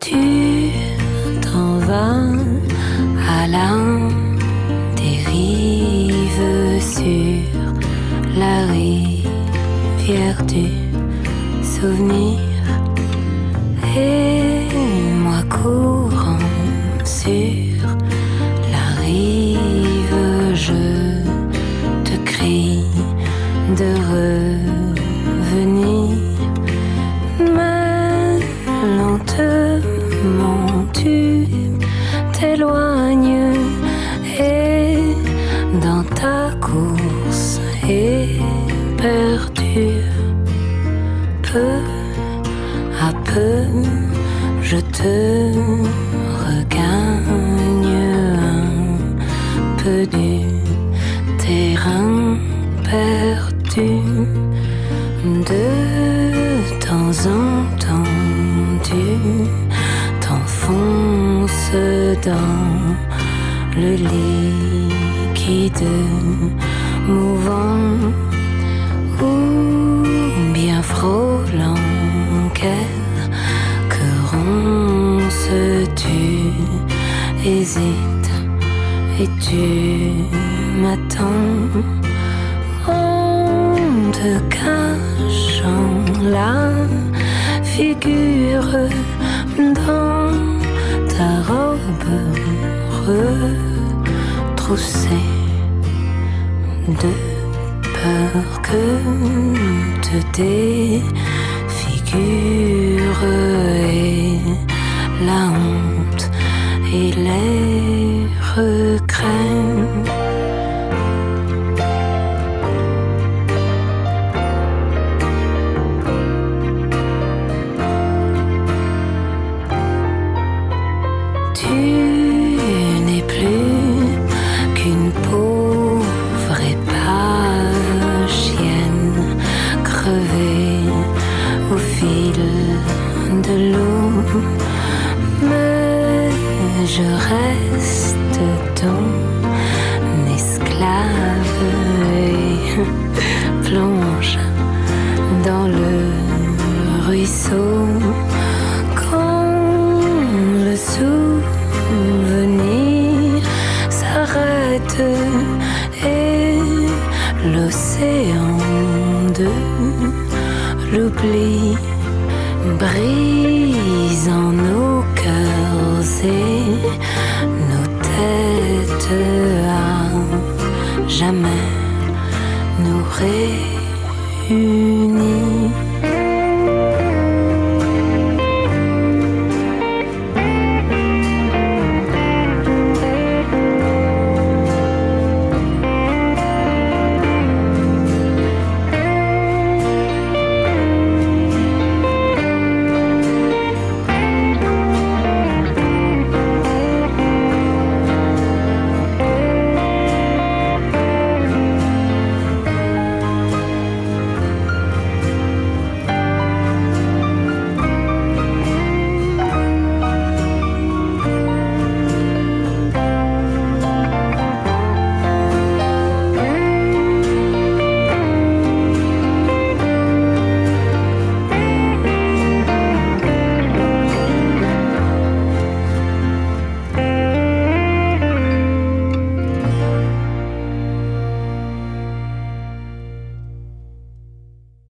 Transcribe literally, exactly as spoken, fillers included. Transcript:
Tu t'en vas à la dérive sur la rivière du souvenir, et moi courant sur la rive, je te crie de revenir, mais lentement tu t'éloignes, et dans ta course éperdue, peu à peu je te regagne un peu du terrain perdu. De temps en temps tu t'enfonces dans le liquide mouvant, ou bien frôlant quelques ronces, tu hésites et tu m'attends en te cachant la figure dans ta robe retroussée, de peur que te défigure et la honte et les regrets. Je reste ton esclave et plonge dans le ruisseau quand le souvenir s'arrête et l'océan de l'oubli brise en nos cœurs et nos têtes à jamais nous réunir.